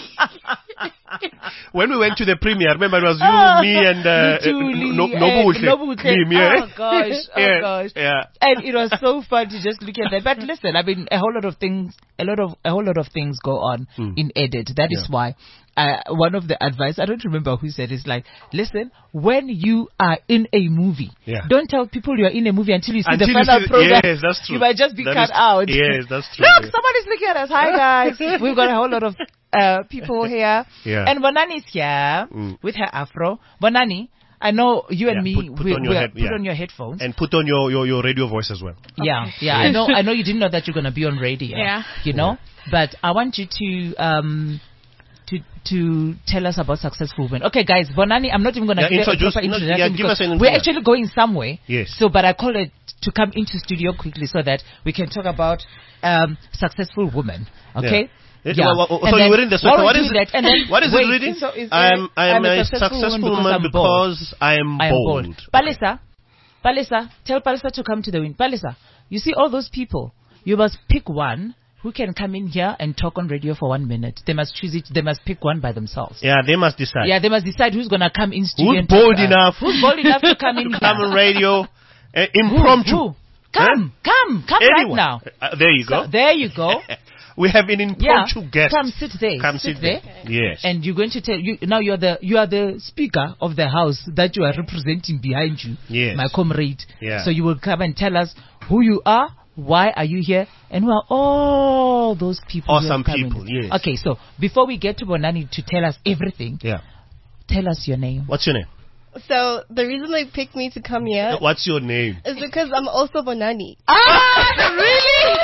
When we went to the premiere, remember it was you, Oh, me, and uh, Julie no, and Nobuhle. Nobuhle. Me, yeah. Oh gosh, oh yeah. gosh. Yeah. And it was so fun to just look at that. But listen, I mean, a whole lot of things, a lot of a whole lot of things go on Mm. in edit. That is Yeah. why uh, one of the advice, I don't remember who said, is like, listen, when you are in a movie, Yeah. don't tell people you're in a movie until you see Until the you final see the- product. yes, that's true. You might just be That cut is- out. yes, that's true, Look, yeah. somebody's looking at us. Hi guys, we've got a whole lot of uh, people here. Yeah. And Bonani's here Mm. with her afro. Bonani, I know you and Yeah, me. put- put we, on your we are- head- put yeah. on your headphones. And put on your, your, your radio voice as well. Yeah, yeah. I know. I know you didn't know that you're gonna be on radio. Yeah. You know, but I want you to um to to tell us about Successful Women. Okay, guys. Bonani, I'm not even gonna Yeah, give a introduce- proper no, introduction yeah, give because us an we're intro. actually going somewhere. Yes. So, but I call it to come into studio quickly so that we can talk about um Successful Women. Okay. Yeah. Yeah, well, well, And so then you were in the while what we is do it? that, and then What is wait, it reading? So is, I'm I'm, I'm a successful woman I'm bold. because I am I am bold. bold. Palisa, Palisa, tell Palisa to come to the wind. Palisa, you see all those people. You must pick one who can come in here and talk on radio for one minute. They must choose it. They must pick one by themselves. Yeah, they must decide. Yeah, they must decide who's gonna come in studio. Who's and talk bold to us. enough? Who's bold enough to come in here? Come on radio, uh, Who? impromptu. Who? Come, come, come Anyone. right now. Uh, there you go. So, there you go. We have an Yeah, impromptu guest. come sit there. Come sit sit there. Yes. And you're going to tell you now you're the you are the speaker of the house that you are representing behind you, Yes. my comrade. Yeah. So you will come and tell us who you are, why are you here, and who are all those people. who Awesome have come in. people, yes. Okay, so before we get to Bonani to tell us everything, Yeah. tell us your name. What's your name? So the reason they picked me to come here What's your name? is because I'm also Bonani. Ah, really?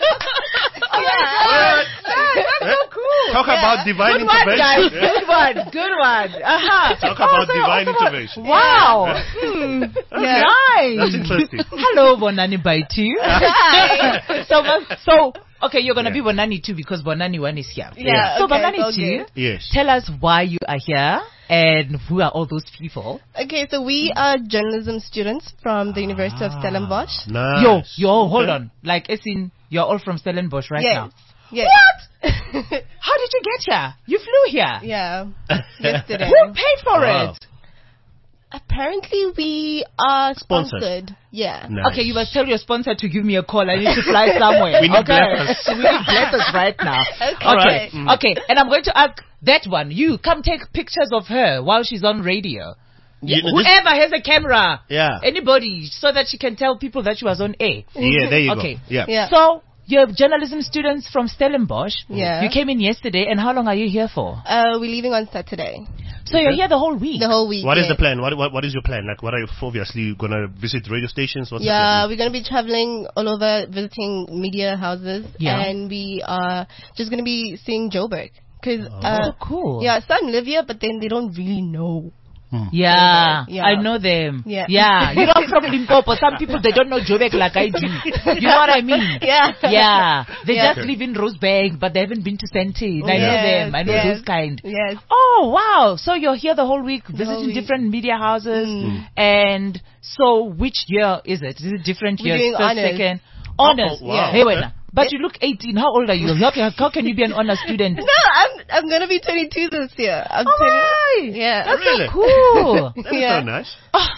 Yeah. That's so cool. Talk about divine Good one, guys. intervention. Good one. Good one. Uh-huh. Talk about so- divine so- intervention. Wow. Hmm. Nice. That's interesting. Hello, Bonani Baitu. so, so Okay, you're gonna Yeah. be Bonani too because Bonani one is here. Yeah, So okay, Bonani okay. two, Yes. tell us why you are here and who are all those people. Okay, so we are journalism students from the University of Stellenbosch. Nice. Yo, yo, hold Okay. on. Like, as in, you're all from Stellenbosch right Yes. now. Yes. What? How did you get here? You flew here. Yeah. Yesterday. Who paid for Wow. it? Apparently we are Sponsored. sponsored. Yeah. Nice. Okay, you must tell your sponsor to give me a call. I need to fly somewhere. We need okay. blackers. we need blackers right now. Okay. Okay. Mm. Okay. And I'm going to ask that one. You come take pictures of her while she's on radio. You- this- Whoever has a camera. Yeah. Anybody, so that she can tell people that she was on air. Yeah, there you Okay. go. Yeah. Yeah. So you're journalism students from Stellenbosch. Yeah. You came in yesterday, and how long are you here for? Uh, we're leaving on Saturday. So you're here the whole week. The whole week. What is yes. the plan? What, what What is your plan? Like, what are you obviously you gonna visit radio stations? What's Yeah, the we're gonna be traveling all over, visiting media houses, Yeah. and we are just gonna be seeing Joburg. Cause Oh, uh, cool. yeah, some live here, but then they don't really know. Yeah, Yeah. I know them. Yeah. yeah. You know, I'm from Limpopo. Some people, they don't know Joburg like I do. You know what I mean? Yeah. Yeah. They Yeah. just live in Rosebank, but they haven't been to Sandton. I know Yes, them. I know yes. those kind. Yes. Oh, wow. So you're here the whole week, whole visiting week. different media houses. Mm. And so which year is it? Is it different We're years? doing First, honors. second? Honors. Oh, wow. Hey, wait. But you look eighteen. How old are you? How can, how can you be an honor student? No, I'm I'm gonna be twenty-two this year. I'm Oh, twenty. my. Yeah. That's Really? so cool. That is Yeah. so nice.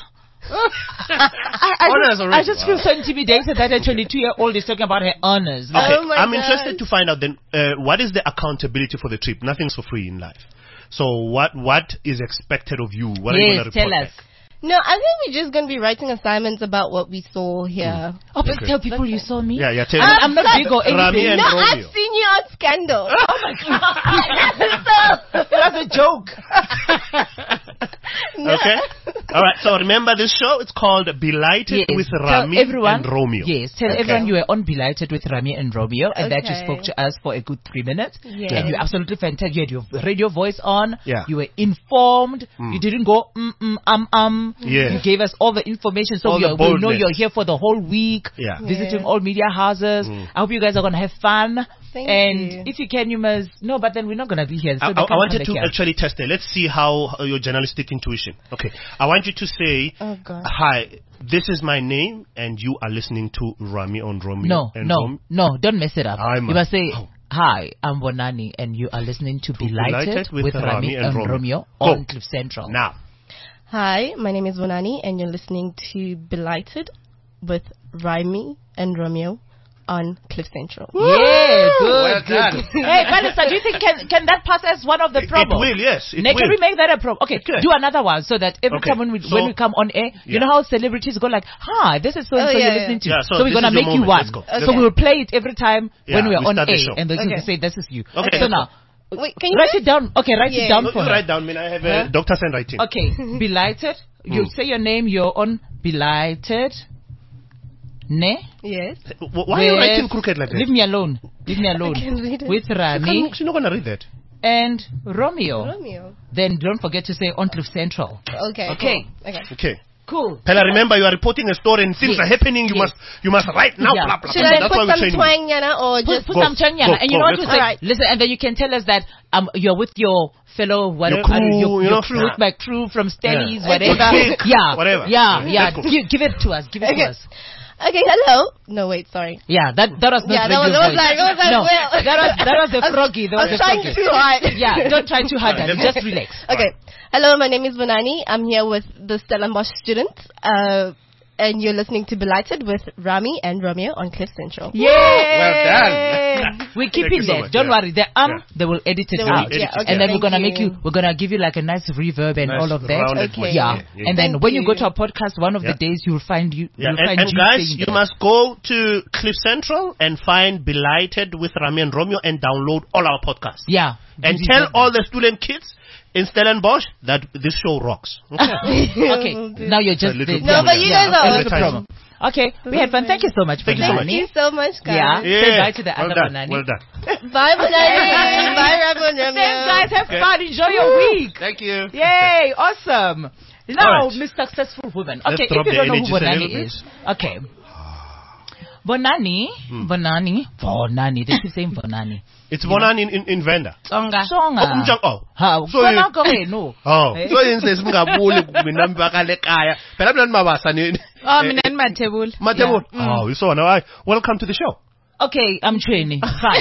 I, I, Honors just, already. I just feel so intimidated that a twenty-two-year-old is talking about her honors. Okay, Oh my I'm gosh. interested to find out then uh, what is the accountability for the trip? Nothing's for free in life. So what what is expected of you? What are you Yes, going to tell report us. back? No, I think we're just gonna be writing assignments about what we saw here. Oh, please Okay. tell people you saw me. Yeah, yeah. Tell I'm, me. I'm not big or Rami anything. and No, Romeo. I've seen you on Scandal. Oh my god. That's a joke. Okay. All right. So remember this show. It's called Belighted with Tell Rami everyone, and Romeo. Yes, tell Okay. everyone you were on Belighted with Rami and Romeo and that you Okay. spoke to us for a good three minutes. Yes. And you absolutely fantastic. You had your radio voice on. Yeah. You were informed. You didn't go mm mm um um. Yeah. You gave us all the information so All we, the are, we know boldness. you're here for the whole week. Yeah. Visiting Yeah. all media houses. I hope you guys are gonna have fun. Thank and you. if you can, you must. No, but then we're not gonna be here. So I, they I, can't I wanted come to back here. actually test it. Let's see how uh, your journalistic intuition. Okay. I want you to say, Oh God. "Hi, this is my name, and you are listening to Rami on Romeo." No, and no, Rom- no, don't mess it up. I'm- you must say, Oh. hi, I'm Bonani, and you are listening to, Belighted, Belighted with with, Rami Rami and and Romeo. Romeo Go. on Cliff Central. Now. Hi, my name is Vonani, and you're listening to Belighted with Rami and Romeo on Cliff Central. Yeah, good, Well good. done. good. Hey, Vanessa, do you think can can that pass as one of the It, it promos? will, yes. It Next, will. can we make that a promo? Okay, Good. do another one so that every Okay, time when we so- when we come on air, Yeah. you know how celebrities go like, "Hi, this is so and Oh, so yeah, you're yeah. listening to." Yeah, so so we're this gonna is your make you moment. one. Let's go. So Okay. we will play it every time Yeah, when we are we on start the air, show. and they Okay. can say, "This is you." Okay, So let's now, Wait, can you write just- it down. Okay, write Yeah. it down You, for you her. write down. I mean, I have a Huh? doctor's handwriting. Okay, Belighted. You Mm. say your name. You're on Belighted. Ne? Yes. W- Why are you With- writing crooked like that? Leave me alone. Leave me alone. I can read it. With Rami She's not going to read that. and Romeo. Romeo. Then don't forget to say on Cliff Central. Okay. Okay. cool. Okay. Okay. Cool. Pella, remember you are reporting a story and things Yes. are happening. You Yes. must you must write now. Yeah. Blah, blah, Should blah. I That's put why we're some training. twang, Yana, or Put, just put Go, some chanyana, go, and you go, know what let's to go. say. Alright. Listen, and then you can tell us that um you're with your fellow whatever, crew, uh, your, you your know, crew, yeah. with my crew from Stellies, Yeah. whatever. Okay. Yeah, Whatever. Yeah, Yeah, yeah. let's go. Give, give it to us. Give it Okay. to us. Okay, hello. No, wait, sorry. Yeah, that that was not Yeah, that was, radio that was voice. like, that was like, no, well. that was that was the I was- froggy. That I was was the trying froggy. too hard. Yeah, don't try too hard, darling. Just relax. Okay. Hello, my name is Vonani. I'm here with the Stellenbosch students. Uh, and you're listening to Belighted with Rami and Romeo on Cliff Central. Yay! Well done. We're Thank keeping you so that. much, Don't yeah. worry. The um, Yeah. they will edit it They will out, edit it, yeah, okay. and then we're Thank gonna make you. you. We're gonna give you like a nice reverb and Nice all of that. rounded Okay. voice. Yeah. Yeah, yeah. And then Thank when you. you. go to our podcast, one of Yeah. the days you'll find you. Yeah, You'll and, find and you guys, saying you that. must go to Cliff Central and find Belighted with Rami and Romeo and download all our podcasts. Yeah. And Give tell you all the student kids in Stellenbosch that this show rocks. Okay. Okay. Now you're just A little the- promo. No, but you yeah, guys are a little awesome. promo. Okay, we had fun. Thank you so much for Thank you so Thank much. you so much, guys. Yeah. Say bye to the well other done. Bonani. Well done. Bye, Vonani. Bye, Rami and Romeo. Thanks, guys. Have Okay. fun. Enjoy your week. Thank you. Yay! Awesome. Now, All right. Miss Successful Woman. Let's Okay, drop if you the don't know who energies a Bonani little bit. is, okay. Bonani, Bonani, Bonani. They keep saying Bonani. It's Bonani in, in, in Venda. Songa. Oh, umjang- oh. How? So you- no. Oh, so in says mngabuli mina mbakale kaya. Phela mina mabasa ni. Oh, mina ni Matebul. Matebul. Oh, you saw now. I welcome to the show. Okay, I'm training. Fine.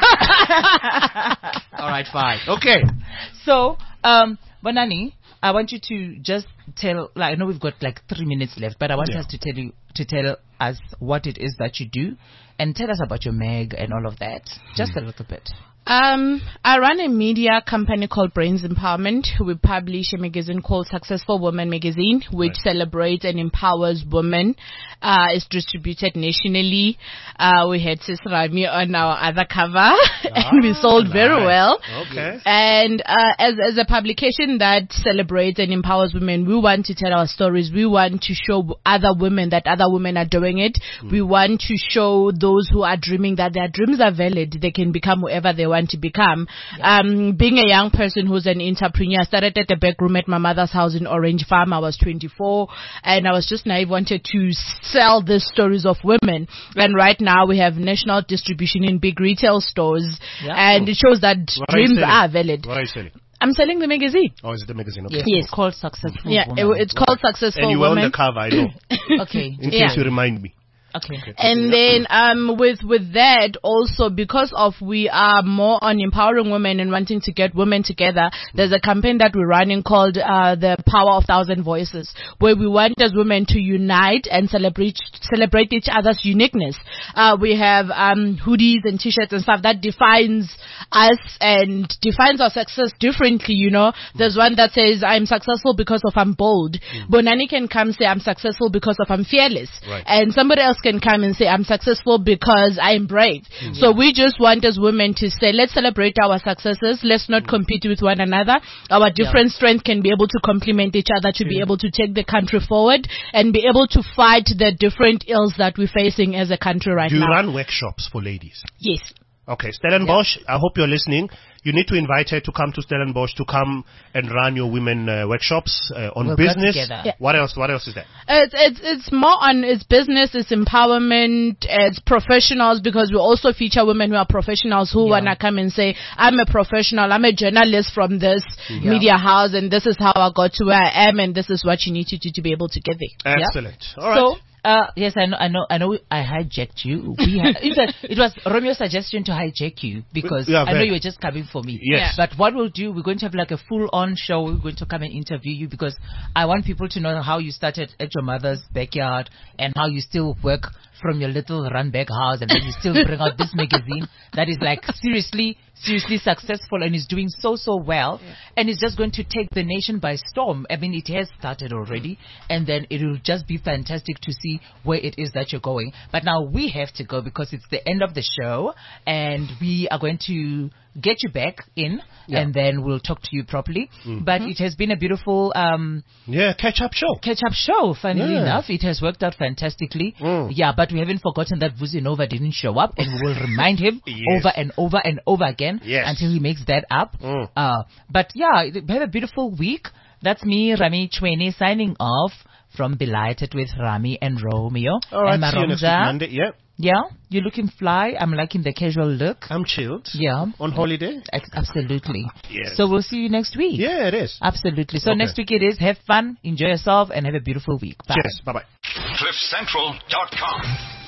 All right, fine. Okay. So, um, Bonani, I want you to just tell, like, I know we've got like three minutes left, but I want Yeah. us to tell you, to tell us what it is that you do and tell us about your Meg and all of that. Just a little bit. Um, I run a media company called Brains Empowerment. We publish a magazine called Successful Women Magazine, which Right. celebrates and empowers women. Uh, it's distributed nationally. Uh, we had Sis Rami on our other cover, and we sold very nice. well. Okay. And uh, as as a publication that celebrates and empowers women, we want to tell our stories. We want to show other women that other women are doing it. We want to show those who are dreaming that their dreams are valid. They can become whoever they want to become. Um, being a young person who's an entrepreneur, I started at the back room at my mother's house in Orange Farm. I was twenty-four, and I was just naive, wanted to sell these stories of women. And right now we have national distribution in big retail stores, Yeah. and it shows that What are you dreams selling? are valid. What are you selling? I'm selling the magazine. Oh, is it the magazine? Okay. Yes, Yes. it's called Successful Yeah, it, Woman. it's called Successful And you were on Women. the cover, I know. Okay. In Yeah. case you remind me. Okay. And then um, with with that also, because of we are more on empowering women and wanting to get women together, there's a campaign that we're running called uh, the Power of Thousand Voices, where we want as women to unite and celebrate celebrate each other's uniqueness. Uh, we have um, hoodies and t-shirts and stuff that defines us and defines our success differently. You know, there's one that says I'm successful because of I'm bold. Bonani can come say I'm successful because of I'm fearless, Right. and somebody else can come and say I'm successful because I am brave. So we just want as women to say, let's celebrate our successes. Let's not compete with one another. Our different strengths can be able to complement each other to be able to take the country forward and be able to fight the different ills that we're facing as a country right Do you now. run workshops for ladies? Yes. Okay, Stellenbosch, I hope you're listening. You need to invite her to come to Stellenbosch to come and run your women uh, workshops uh, on We'll work business. together. Yeah. What else? What else is there? It's, it's, it's more on it's business, it's empowerment, it's professionals, because we also feature women who are professionals who Yeah. want to come and say, I'm a professional, I'm a journalist from this Yeah. media house, and this is how I got to where I am, and this is what you need to do to be able to get there. Excellent. All right. So, uh, yes, I know, I know, I know. I hijacked you. We ha- in fact, it was Romeo's suggestion to hijack you because Yeah, I know very. you were just coming for me. Yes. But what we'll do, we're going to have like a full-on show. We're going to come and interview you because I want people to know how you started at your mother's backyard and how you still work from your little run-back house, and then you still bring out this magazine that is like seriously, seriously successful and is doing so, so well. And it's just going to take the nation by storm. I mean, it has started already, and then it will just be fantastic to see where it is that you're going. But now we have to go because it's the end of the show, and we are going to get you back in, Yeah. and then we'll talk to you properly. But it has been a beautiful um, Yeah, catch-up show. catch-up show, funnily Yeah. enough. It has worked out fantastically. Mm. Yeah, but we haven't forgotten that Vuzinova didn't show up, and we will remind him Yes. over and over and over again Yes. until he makes that up. Mm. Uh, but yeah, have a beautiful week. That's me, Rami Chweni, signing off from Belighted with Rami and Romeo. All right, and see you next week, Maromza. Monday. Yeah, Yeah, you're looking fly. I'm liking the casual look. I'm chilled. Yeah. On holiday. Ex- Absolutely. Yes. So we'll see you next week. Yeah, it is. Absolutely. So Okay. next week it is. Have fun, enjoy yourself, and have a beautiful week. Bye. Cheers. Bye-bye. cliff central dot com